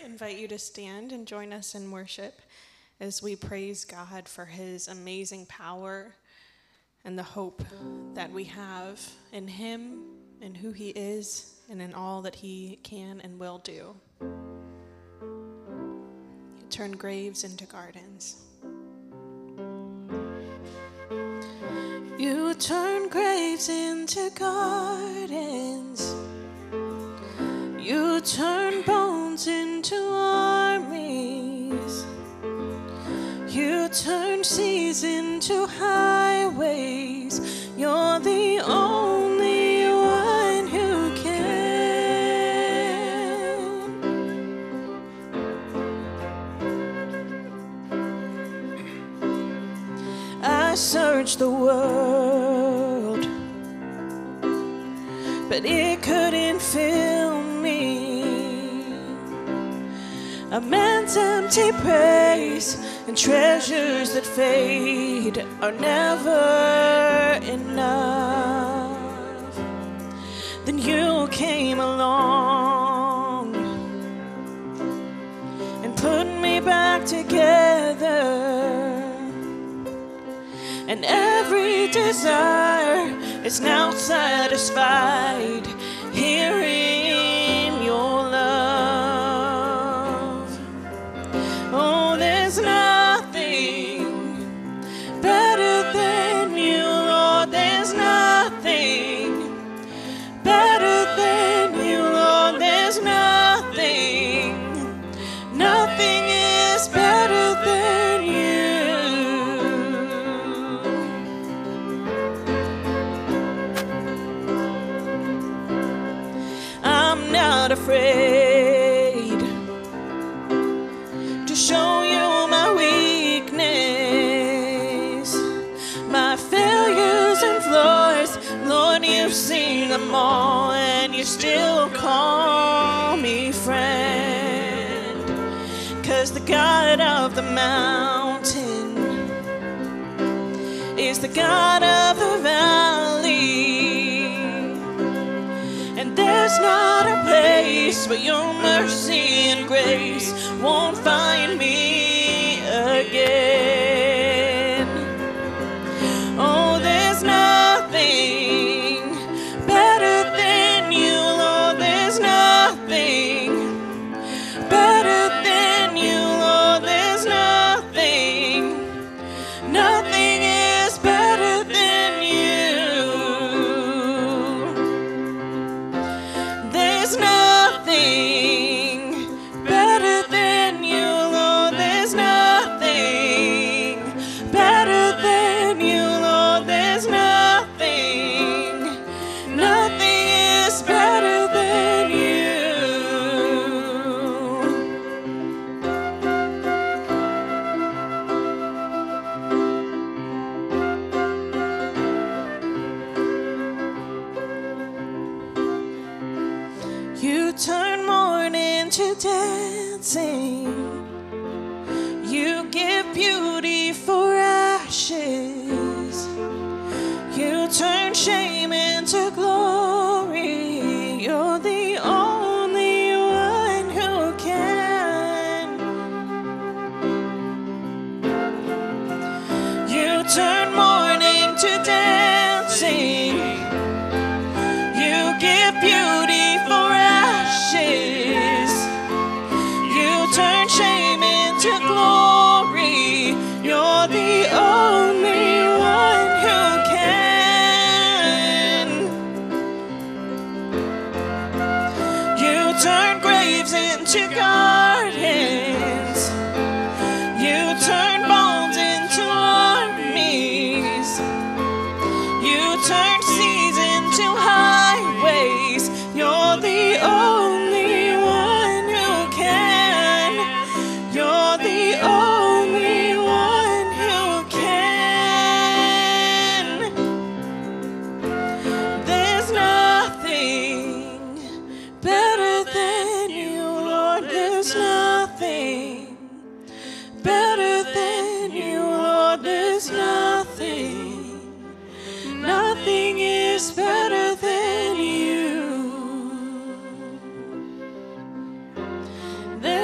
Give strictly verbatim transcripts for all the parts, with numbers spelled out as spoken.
invite you to stand and join us in worship as we praise God for his amazing power and the hope that we have in him and who he is and in all that he can and will do. You turn graves into gardens. You turn graves into gardens. You turn bones into armies. You turn seas into highways. You're the only one who can. I searched the world, but it couldn't fill me. A man's empty praise and treasures that fade are never enough. Then you came along and put me back together, and every desire is now satisfied here in your love. Oh, there's nothing better than you, Lord. There's nothing better than you, Lord. There's nothing, nothing is better than you. I'm not afraid to show you my weakness, my failures and flaws. Lord, you've seen them all, and you still call me friend. 'Cause the God of the mountain is the God of the valley, and there's not a place where your mercy and grace won't find me again. Oh, there's nothing better than you, Lord. There's nothing better than you, Lord. There's nothing, nothing is better than you. There's nothing better than you, Lord. There's nothing better than you, Lord. There's nothing, nothing is better than you. You turn mourning to dancing. You give beauty for ashes. You turn shame into glory. You're the only one who can. You turn mourning to dancing. You give beauty for ashes. You turn shame into glory. You're the only one who can. You turn graves into gardens. You turn bones into armies. You turn seas into highways. You're the only one who can. You're the only one who can. There's nothing better than you, Lord. There's nothing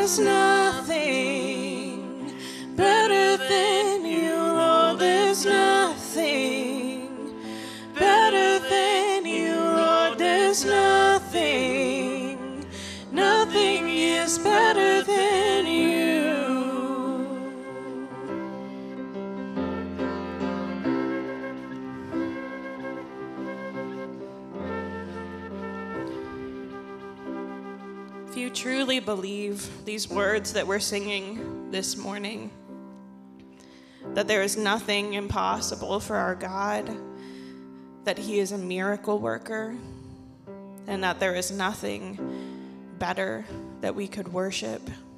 there's nothing better than you, Lord. There's nothing better than you, Lord. There's nothing, nothing is better than you. If you truly believe these words that we're singing this morning, that there is nothing impossible for our God, that he is a miracle worker, and that there is nothing better that we could worship,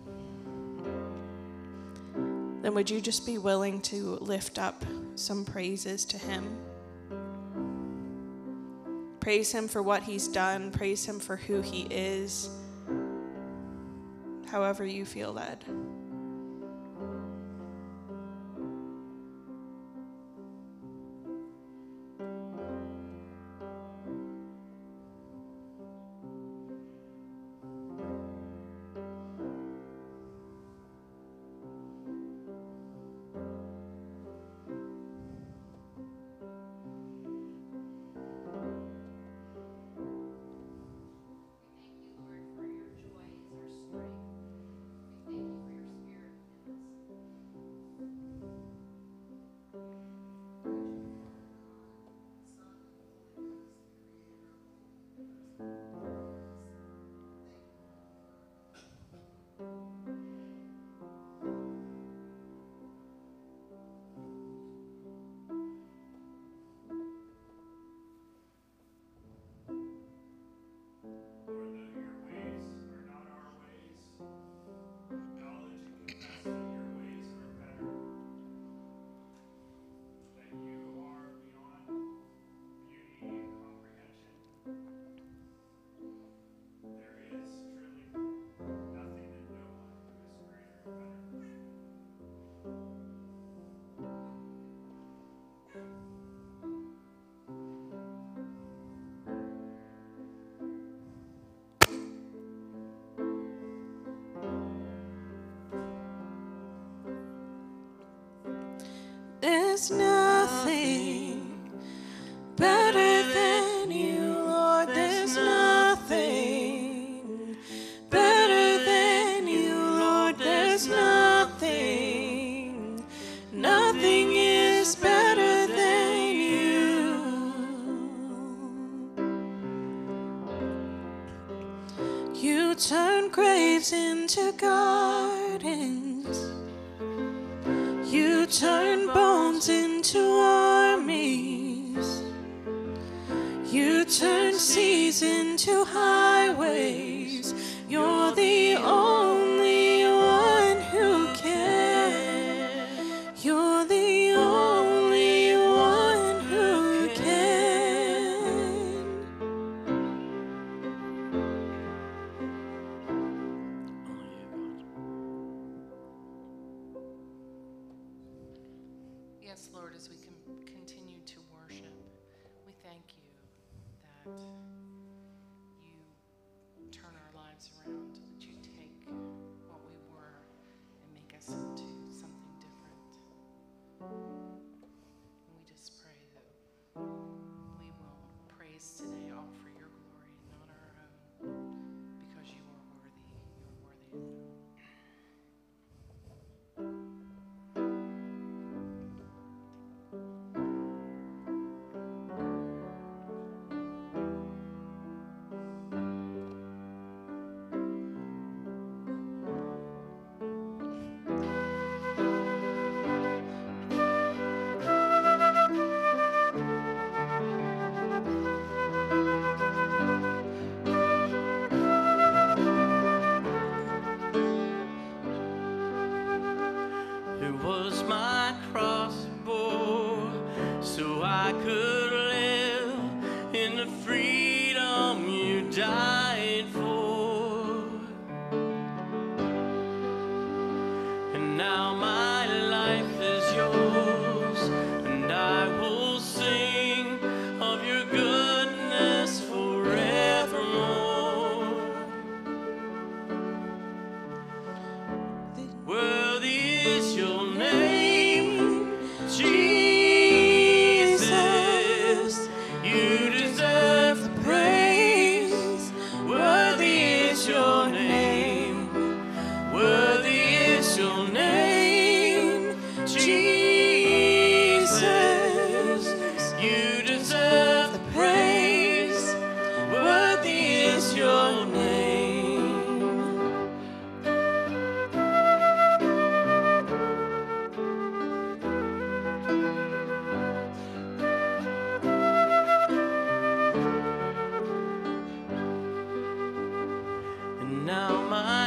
then would you just be willing to lift up some praises to him? Praise him for what he's done. Praise him for who he is. However you feel led. There's nothing better than you, Lord. There's nothing better than you, Lord. There's nothing, nothing is better than you. You turn graves into gardens. You turn bones into armies. You turn seas into highways. You're the only one who can. You're the only one who can. Yes, Lord, as we can continue to worship, we thank you that you turn our lives around, that you take what we were and make us into something different. And we just pray that we will praise today all for your glory and not our own, because you are worthy. You are worthy of it all.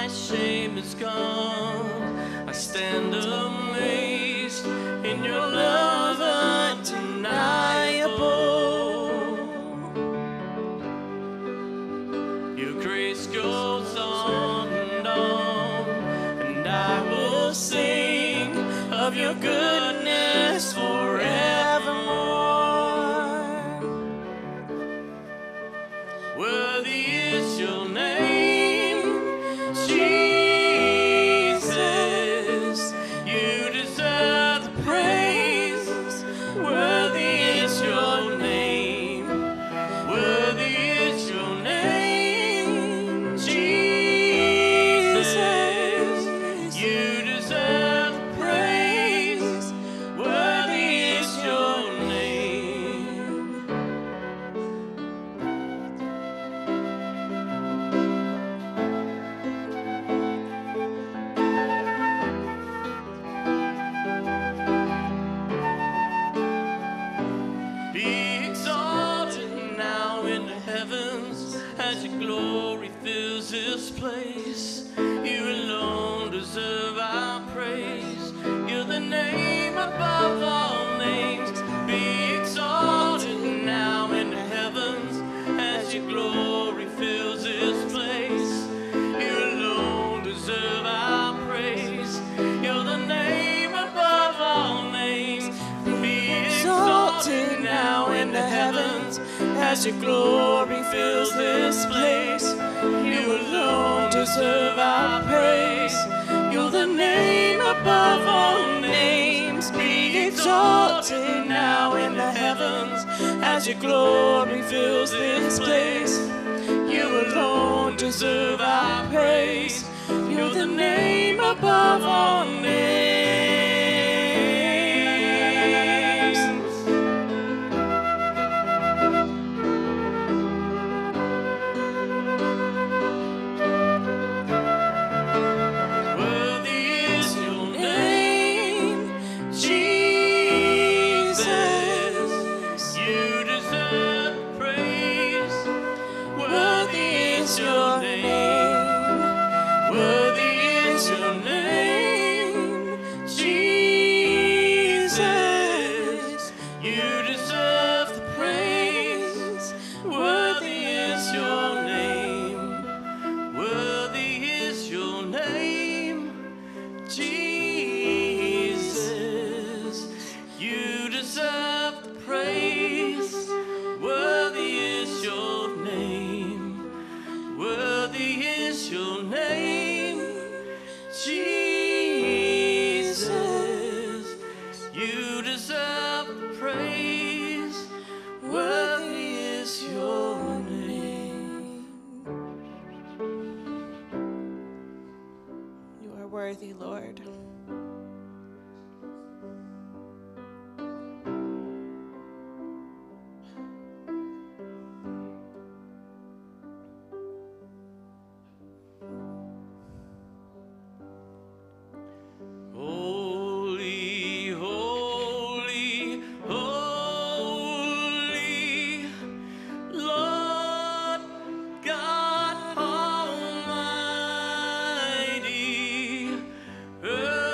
shame is gone. I stand amazed in your love undeniable. Your grace goes on and on, and I will sing of your goodness forevermore. Worthy is your name, Jesus. You deserve the praise. Worthy is your name. Worthy is your name, Jesus. You deserve the praise. Worthy is your name. Be exalted now in the heavens as your glory fills this place. You alone deserve our praise. You're the name above all names. Be exalted now in the heavens as your glory fills this place. You alone deserve our praise. You're the name above all names. Be exalted now in the heavens as your glory fills this place. You alone deserve our praise. You're the name above all names. Be exalted now in the heavens as your glory fills this place. You alone deserve our praise. You're the name above all names. Worthy is your name, Jesus. You deserve praise. Worthy is your name. Worthy is your name, Jesus. You deserve the praise. Worthy is your name. Worthy is your name, Jesus. You deserve the praise. Worthy is your name. Worthy is your name, Jesus. You deserve the praise. Worthy is your name. You are worthy, Lord. Holy, holy, holy, Lord God Almighty.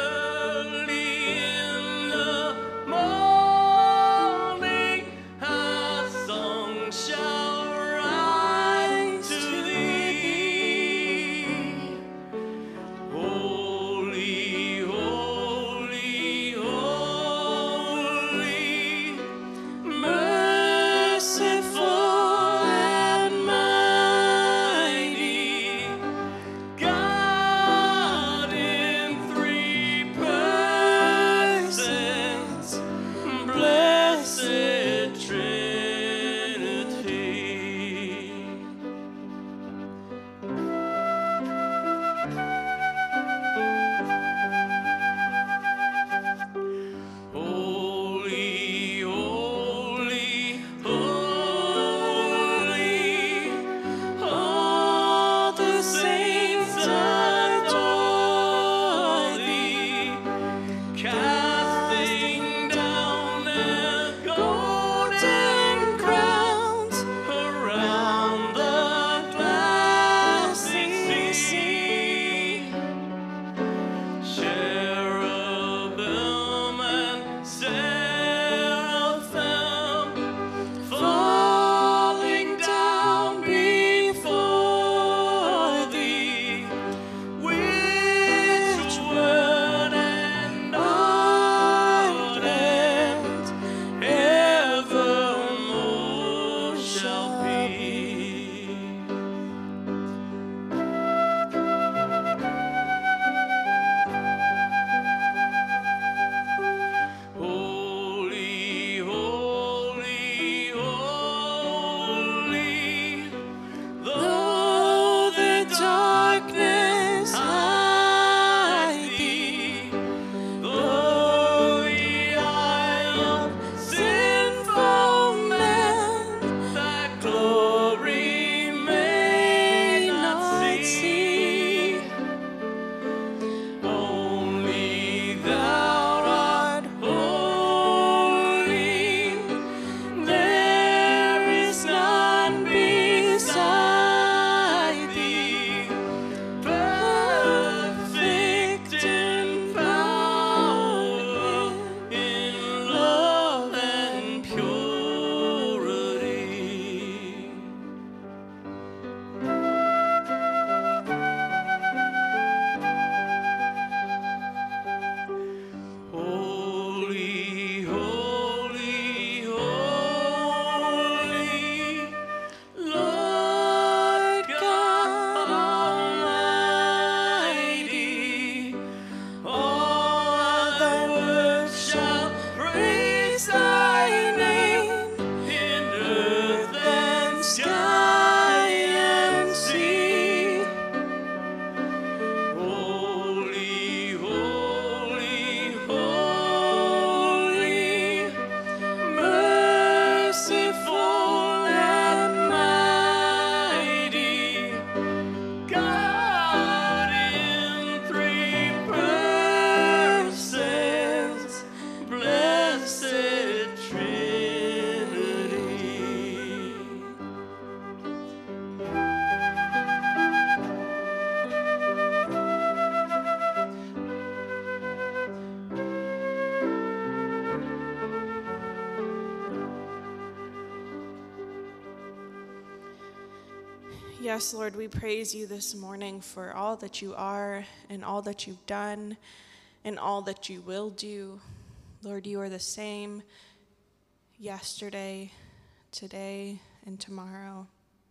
Yes, Lord, we praise you this morning for all that you are and all that you've done and all that you will do. Lord, you are the same yesterday, today, and tomorrow.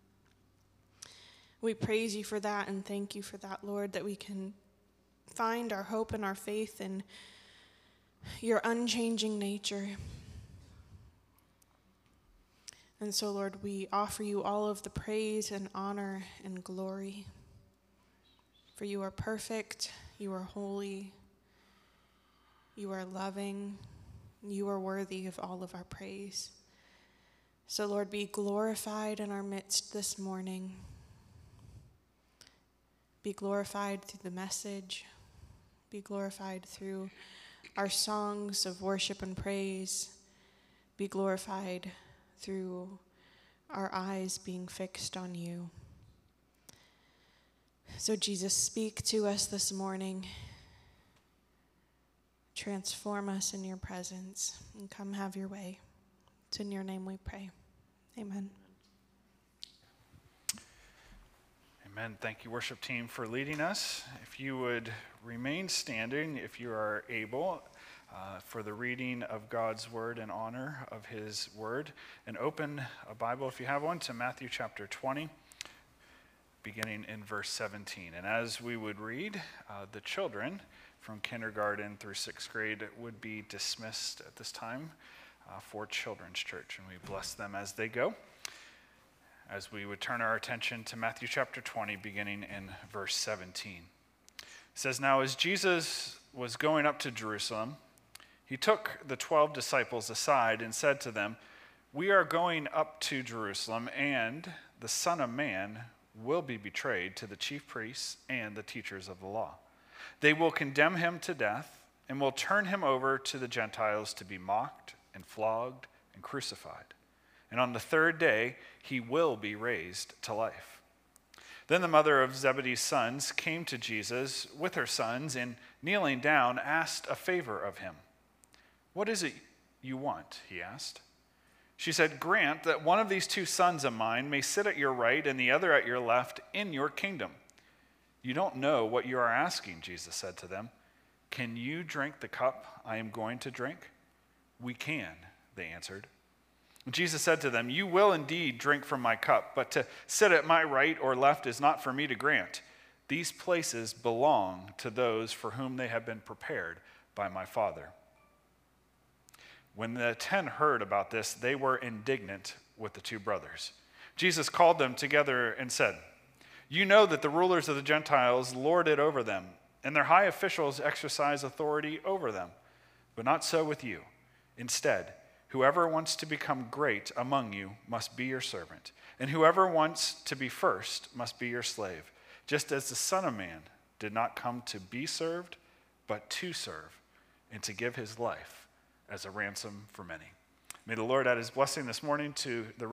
We praise you for that and thank you for that, Lord, that we can find our hope and our faith in your unchanging nature. And so, Lord, we offer you all of the praise and honor and glory. For you are perfect, you are holy, you are loving, you are worthy of all of our praise. So, Lord, be glorified in our midst this morning. Be glorified through the message. Be glorified through our songs of worship and praise. Be glorified through our eyes being fixed on you. So, Jesus, speak to us this morning. Transform us in your presence and come have your way. It's in your name we pray. Amen. Amen. Thank you, worship team, for leading us. If you would remain standing, if you are able, uh, for the reading of God's word in honor of his word. And open a Bible, if you have one, to Matthew chapter twenty, beginning in verse seventeen. And as we would read, uh, the children from kindergarten through sixth grade would be dismissed at this time uh, for Children's Church. And we bless them as they go. As we would turn our attention to Matthew chapter twenty, beginning in verse seventeen. It says, "Now as Jesus was going up to Jerusalem, he took the twelve disciples aside and said to them, 'We are going up to Jerusalem, and the Son of Man will be betrayed to the chief priests and the teachers of the law. They will condemn him to death and will turn him over to the Gentiles to be mocked and flogged and crucified. And on the third day, he will be raised to life.' Then the mother of Zebedee's sons came to Jesus with her sons and, kneeling down, asked a favor of him. 'What is it you want?' he asked. She said, 'Grant that one of these two sons of mine may sit at your right and the other at your left in your kingdom.' 'You don't know what you are asking,' Jesus said to them. 'Can you drink the cup I am going to drink?' 'We can,' they answered. Jesus said to them, 'You will indeed drink from my cup, but to sit at my right or left is not for me to grant. These places belong to those for whom they have been prepared by my Father.' When the ten heard about this, they were indignant with the two brothers. Jesus called them together and said, 'You know that the rulers of the Gentiles lord it over them, and their high officials exercise authority over them. But not so with you. Instead, whoever wants to become great among you must be your servant, and whoever wants to be first must be your slave, just as the Son of Man did not come to be served, but to serve, and to give his life as a ransom for many.'" May the Lord add his blessing this morning to the